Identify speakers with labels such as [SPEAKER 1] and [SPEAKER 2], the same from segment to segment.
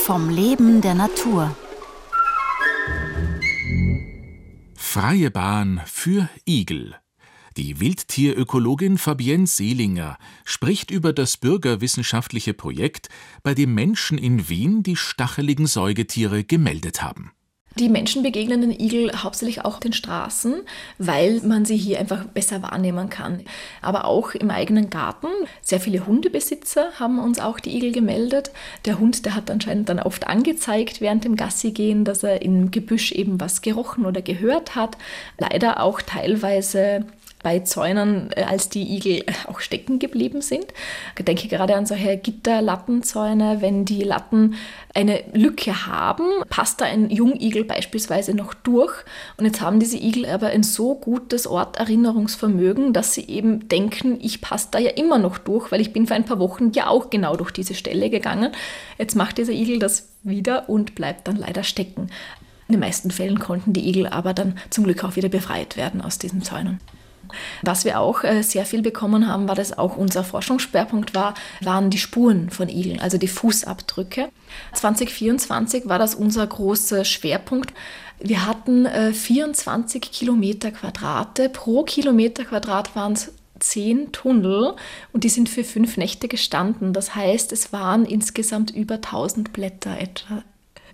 [SPEAKER 1] Vom Leben der Natur.
[SPEAKER 2] Freie Bahn für Igel. Die Wildtierökologin Fabienne Seelinger spricht über das bürgerwissenschaftliche Projekt, bei dem Menschen in Wien die stacheligen Säugetiere gemeldet haben.
[SPEAKER 3] Die Menschen begegnen den Igel hauptsächlich auch auf den Straßen, weil man sie hier einfach besser wahrnehmen kann. Aber auch im eigenen Garten. Sehr viele Hundebesitzer haben uns auch die Igel gemeldet. Der Hund, der hat anscheinend dann oft angezeigt während dem Gassigehen, dass er im Gebüsch eben was gerochen oder gehört hat. Leider auch teilweise bei Zäunen, als die Igel auch stecken geblieben sind. Ich denke gerade an solche Gitterlattenzäune. Wenn die Latten eine Lücke haben, passt da ein Jungigel beispielsweise noch durch. Und jetzt haben diese Igel aber ein so gutes Orterinnerungsvermögen, dass sie eben denken, ich passe da ja immer noch durch, weil ich bin vor ein paar Wochen ja auch genau durch diese Stelle gegangen. Jetzt macht dieser Igel das wieder und bleibt dann leider stecken. In den meisten Fällen konnten die Igel aber dann zum Glück auch wieder befreit werden aus diesen Zäunen. Was wir auch sehr viel bekommen haben, war das auch unser Forschungsschwerpunkt waren die Spuren von Igeln, also die Fußabdrücke. 2024 war das unser großer Schwerpunkt. Wir hatten 24 Kilometer Quadrate. Pro Kilometer Quadrat waren es 10 Tunnel und die sind für 5 Nächte gestanden. Das heißt, es waren insgesamt über 1000 Blätter etwa.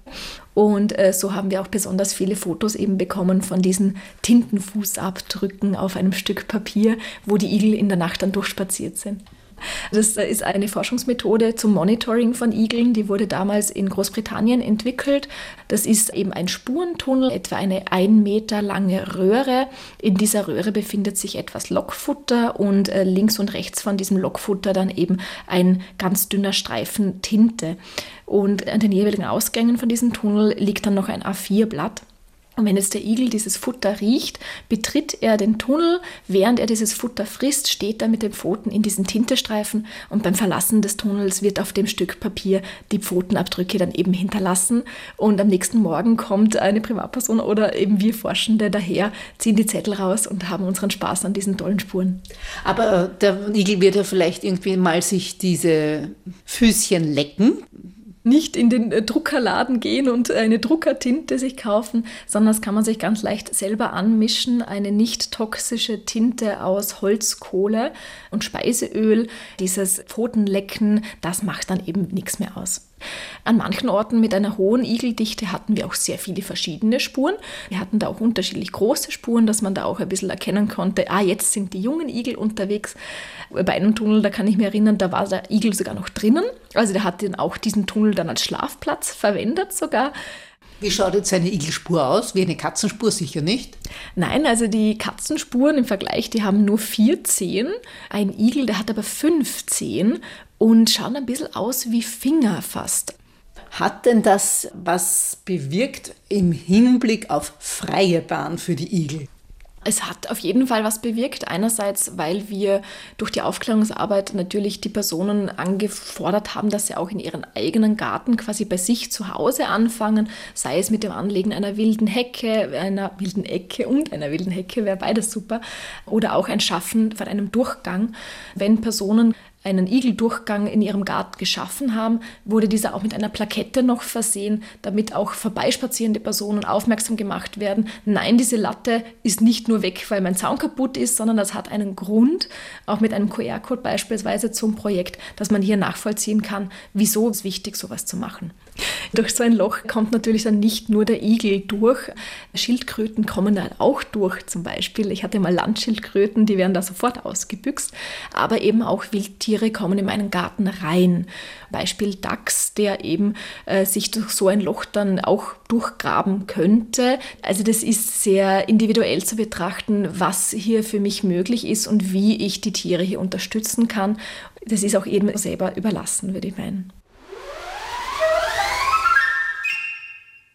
[SPEAKER 3] Und so haben wir auch besonders viele Fotos eben bekommen von diesen Tintenfußabdrücken auf einem Stück Papier, wo die Igel in der Nacht dann durchspaziert sind. Das ist eine Forschungsmethode zum Monitoring von Igeln, die wurde damals in Großbritannien entwickelt. Das ist eben ein Spurentunnel, etwa eine 1 Meter lange Röhre. In dieser Röhre befindet sich etwas Lockfutter und links und rechts von diesem Lockfutter dann eben ein ganz dünner Streifen Tinte. Und an den jeweiligen Ausgängen von diesem Tunnel liegt dann noch ein A4-Blatt. Und wenn jetzt der Igel dieses Futter riecht, betritt er den Tunnel. Während er dieses Futter frisst, steht er mit den Pfoten in diesen Tintestreifen und beim Verlassen des Tunnels wird auf dem Stück Papier die Pfotenabdrücke dann eben hinterlassen. Und am nächsten Morgen kommt eine Privatperson oder eben wir Forschende daher, ziehen die Zettel raus und haben unseren Spaß an diesen tollen Spuren.
[SPEAKER 4] Aber der Igel wird ja vielleicht irgendwie mal sich diese Füßchen lecken.
[SPEAKER 3] Nicht in den Druckerladen gehen und eine Druckertinte sich kaufen, sondern das kann man sich ganz leicht selber anmischen. Eine nicht toxische Tinte aus Holzkohle und Speiseöl. Dieses Pfotenlecken, das macht dann eben nichts mehr aus. An manchen Orten mit einer hohen Igeldichte hatten wir auch sehr viele verschiedene Spuren. Wir hatten da auch unterschiedlich große Spuren, dass man da auch ein bisschen erkennen konnte, jetzt sind die jungen Igel unterwegs. Bei einem Tunnel, da kann ich mich erinnern, da war der Igel sogar noch drinnen. Also der hat auch diesen Tunnel dann als Schlafplatz verwendet sogar.
[SPEAKER 4] Wie schaut jetzt eine Igelspur aus? Wie eine Katzenspur sicher nicht?
[SPEAKER 3] Nein, also die Katzenspuren im Vergleich, die haben nur 4 Zehen. Ein Igel, der hat aber 5 Zehen und schauen ein bisschen aus wie Finger fast.
[SPEAKER 4] Hat denn das was bewirkt im Hinblick auf freie Bahn für die Igel?
[SPEAKER 3] Es hat auf jeden Fall was bewirkt. Einerseits, weil wir durch die Aufklärungsarbeit natürlich die Personen angefordert haben, dass sie auch in ihren eigenen Garten quasi bei sich zu Hause anfangen, sei es mit dem Anlegen einer wilden Hecke, einer wilden Ecke und einer wilden Hecke, wäre beides super, oder auch ein Schaffen von einem Durchgang. Wenn Personen einen Igeldurchgang in ihrem Garten geschaffen haben, wurde dieser auch mit einer Plakette noch versehen, damit auch vorbeispazierende Personen aufmerksam gemacht werden. Nein, diese Latte ist nicht nur weg, weil mein Zaun kaputt ist, sondern das hat einen Grund, auch mit einem QR-Code beispielsweise zum Projekt, dass man hier nachvollziehen kann, wieso es wichtig ist, sowas zu machen. Durch so ein Loch kommt natürlich dann nicht nur der Igel durch. Schildkröten kommen da auch durch zum Beispiel. Ich hatte mal Landschildkröten, die werden da sofort ausgebüxt, aber eben auch Wildtiere kommen in meinen Garten rein. Beispiel Dachs, der eben sich durch so ein Loch dann auch durchgraben könnte. Also das ist sehr individuell zu betrachten, was hier für mich möglich ist und wie ich die Tiere hier unterstützen kann. Das ist auch jedem selber überlassen, würde ich meinen.